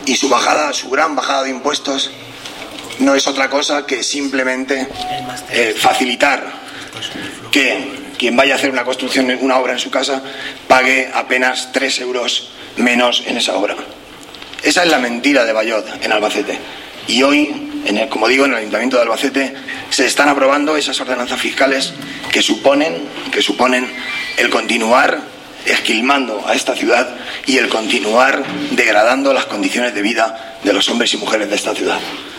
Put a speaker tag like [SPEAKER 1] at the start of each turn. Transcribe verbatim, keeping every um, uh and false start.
[SPEAKER 1] Y su bajada, su gran bajada de impuestos no es otra cosa que simplemente eh, facilitar que quien vaya a hacer una construcción, una obra en su casa, pague apenas tres euros menos en esa obra. Esa es la mentira de Baiot en Albacete. Y hoy, en el, como digo, en el Ayuntamiento de Albacete se están aprobando esas ordenanzas fiscales que suponen, que suponen el continuar esquilmando a esta ciudad y el continuar degradando las condiciones de vida de los hombres y mujeres de esta ciudad.